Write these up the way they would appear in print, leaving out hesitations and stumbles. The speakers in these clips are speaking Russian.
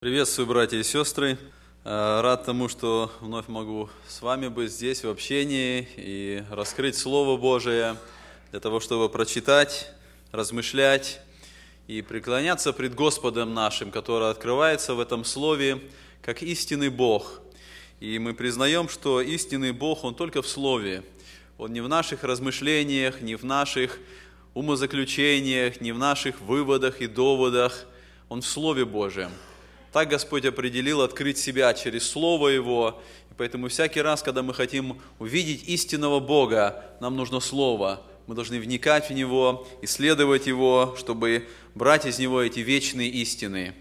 Приветствую, братья и сестры. Рад тому, что вновь могу с вами быть здесь в общении и раскрыть Слово Божие для того, чтобы прочитать, размышлять и преклоняться пред Господом нашим, который открывается в этом Слове как истинный Бог. И мы признаем, что истинный Бог, Он только в Слове. Он не в наших размышлениях, не в наших умозаключениях, не в наших выводах и доводах. Он в Слове Божьем. Так Господь определил открыть себя через Слово Его. И поэтому всякий раз, когда мы хотим увидеть истинного Бога, нам нужно Слово. Мы должны вникать в Него, исследовать Его, чтобы брать из Него эти вечные истины.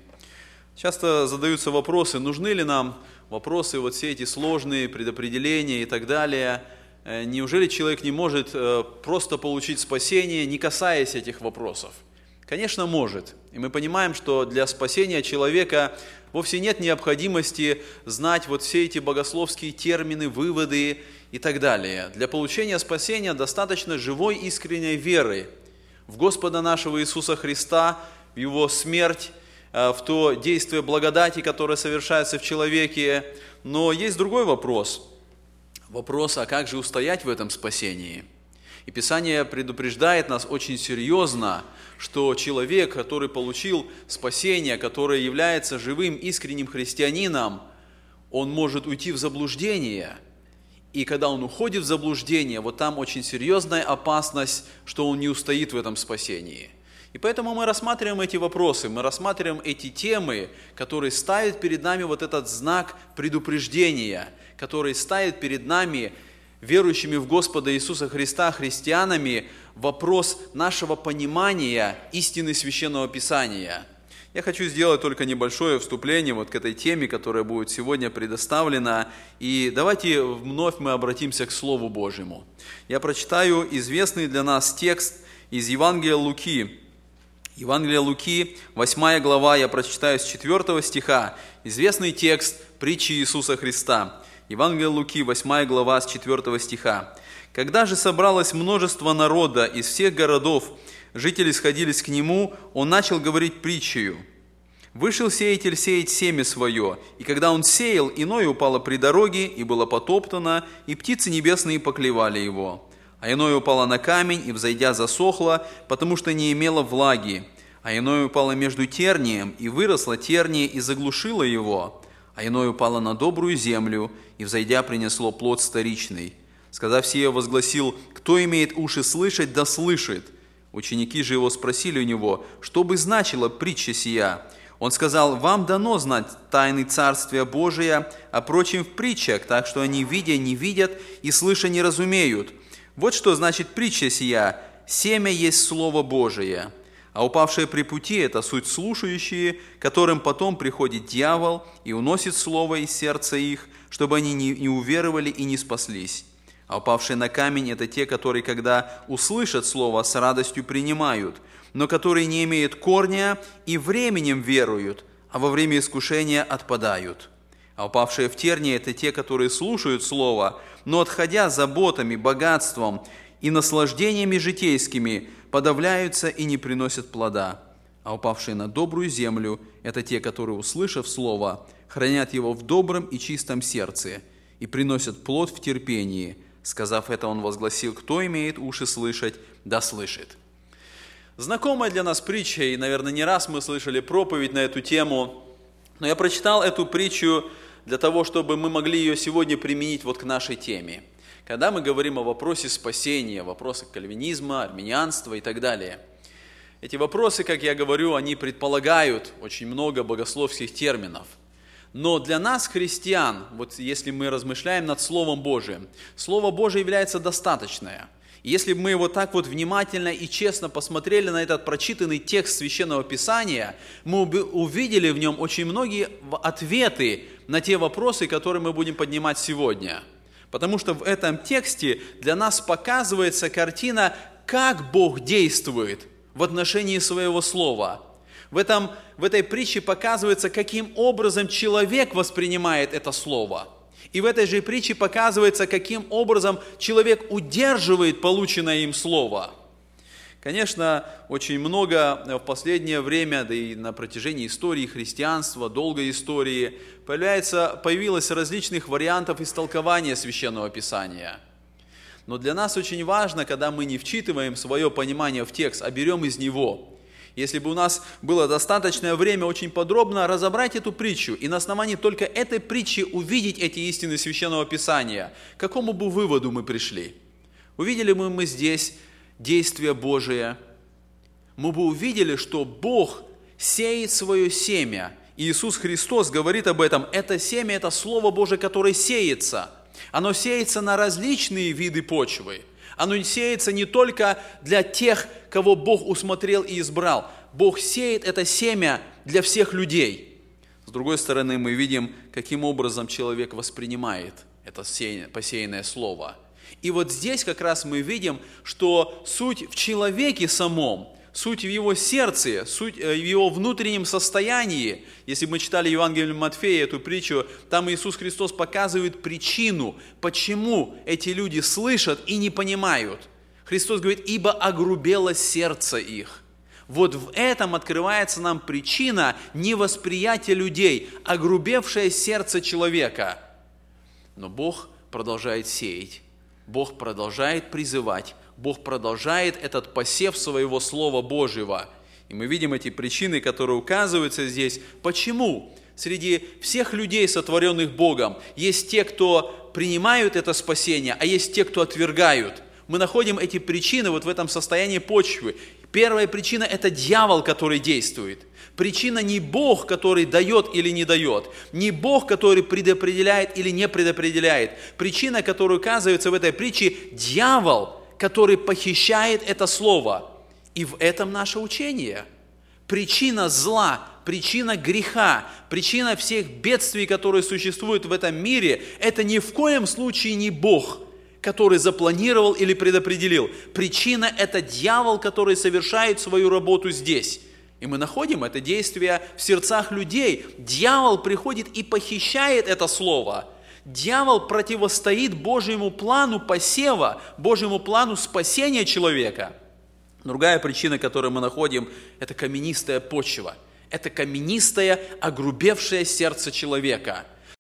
Часто задаются вопросы, нужны ли нам вопросы, вот все эти сложные предопределения и так далее. Неужели человек не может просто получить спасение, не касаясь этих вопросов? Конечно, может. И мы понимаем, что для спасения человека вовсе нет необходимости знать вот все эти богословские термины, выводы и так далее. Для получения спасения достаточно живой искренней веры в Господа нашего Иисуса Христа, в Его смерть, в то действие благодати, которое совершается в человеке. Но есть другой вопрос. Вопрос, а как же устоять в этом спасении? И Писание предупреждает нас очень серьезно, что человек, который получил спасение, который является живым, искренним христианином, он может уйти в заблуждение. И когда он уходит в заблуждение, вот там очень серьезная опасность, что он не устоит в этом спасении. И поэтому мы рассматриваем эти вопросы, мы рассматриваем эти темы, которые ставят перед нами вот этот знак предупреждения, который ставит перед нами, верующими в Господа Иисуса Христа, христианами, вопрос нашего понимания истины Священного Писания. Я хочу сделать только небольшое вступление вот к этой теме, которая будет сегодня предоставлена. И давайте вновь мы обратимся к Слову Божьему. Я прочитаю известный для нас текст из Евангелия Луки. Евангелие Луки, 8 глава, я прочитаю с 4 стиха. Известный текст притчи Иисуса Христа. Евангелие Луки, 8 глава, с 4 стиха. «Когда же собралось множество народа из всех городов, жители сходились к нему, он начал говорить притчею. Вышел сеятель сеять семя свое, и когда он сеял, иное упало при дороге, и было потоптано, и птицы небесные поклевали его. А иное упало на камень, и, взойдя, засохло, потому что не имело влаги. А иное упало между тернием, и выросло терние, и заглушило его. А иное упало на добрую землю, и, взойдя, принесло плод вторичный. Сказав сие, возгласил: кто имеет уши слышать, да слышит. Ученики же его спросили у него, что бы значила притча сия. Он сказал: вам дано знать тайны Царствия Божия, а прочим в притчах, так что они, видя, не видят, и слыша, не разумеют. Вот что значит притча сия: семя есть Слово Божие. А упавшие при пути – это суть слушающие, которым потом приходит дьявол и уносит слово из сердца их, чтобы они не уверовали и не спаслись. А упавшие на камень – это те, которые, когда услышат слово, с радостью принимают, но которые не имеют корня и временем веруют, а во время искушения отпадают. А упавшие в тернии – это те, которые слушают слово, но, отходя заботами, богатством и наслаждениями житейскими, подавляются и не приносят плода. А упавшие на добрую землю – это те, которые, услышав слово, хранят его в добром и чистом сердце и приносят плод в терпении. Сказав это, он возгласил: кто имеет уши слышать, да слышит». Знакомая для нас притча, и, наверное, не раз мы слышали проповедь на эту тему, но я прочитал эту притчу для того, чтобы мы могли ее сегодня применить вот к нашей теме. Когда мы говорим о вопросе спасения, вопросах кальвинизма, армянианства и так далее. Эти вопросы, как я говорю, они предполагают очень много богословских терминов. Но для нас, христиан, вот если мы размышляем над Словом Божиим, Слово Божие является достаточное. И если бы мы вот так вот внимательно и честно посмотрели на этот прочитанный текст Священного Писания, мы бы увидели в нем очень многие ответы на те вопросы, которые мы будем поднимать сегодня. Потому что в этом тексте для нас показывается картина, как Бог действует в отношении своего слова. В этой притче показывается, каким образом человек воспринимает это слово. И в этой же притче показывается, каким образом человек удерживает полученное им слово. Конечно, очень много в последнее время, да и на протяжении истории христианства, долгой истории, появилось различных вариантов истолкования Священного Писания. Но для нас очень важно, когда мы не вчитываем свое понимание в текст, а берем из него. Если бы у нас было достаточное время очень подробно разобрать эту притчу и на основании только этой притчи увидеть эти истины Священного Писания, к какому бы выводу мы пришли? Увидели бы мы здесь действие Божие, мы бы увидели, что Бог сеет свое семя. И Иисус Христос говорит об этом. Это семя, это Слово Божие, которое сеется. Оно сеется на различные виды почвы. Оно сеется не только для тех, кого Бог усмотрел и избрал. Бог сеет это семя для всех людей. С другой стороны, мы видим, каким образом человек воспринимает это посеянное слово. И вот здесь как раз мы видим, что суть в человеке самом, суть в его сердце, суть в его внутреннем состоянии. Если мы читали Евангелие Матфея, эту притчу, там Иисус Христос показывает причину, почему эти люди слышат и не понимают. Христос говорит, ибо огрубело сердце их. Вот в этом открывается нам причина невосприятия людей, огрубевшее сердце человека. Но Бог продолжает сеять. Бог продолжает призывать, Бог продолжает этот посев своего Слова Божьего. И мы видим эти причины, которые указываются здесь. Почему среди всех людей, сотворенных Богом, есть те, кто принимают это спасение, а есть те, кто отвергают? Мы находим эти причины вот в этом состоянии почвы. Первая причина – это дьявол, который действует. Причина не Бог, который дает или не дает, не Бог, который предопределяет или не предопределяет. Причина, которая указывается в этой притче – дьявол, который похищает это слово. И в этом наше учение. Причина зла, причина греха, причина всех бедствий, которые существуют в этом мире – это ни в коем случае не Бог, который запланировал или предопределил. Причина – это дьявол, который совершает свою работу здесь. И мы находим это действие в сердцах людей. Дьявол приходит и похищает это слово. Дьявол противостоит Божьему плану посева, Божьему плану спасения человека. Другая причина, которую мы находим, это каменистая почва. Это каменистое, огрубевшее сердце человека.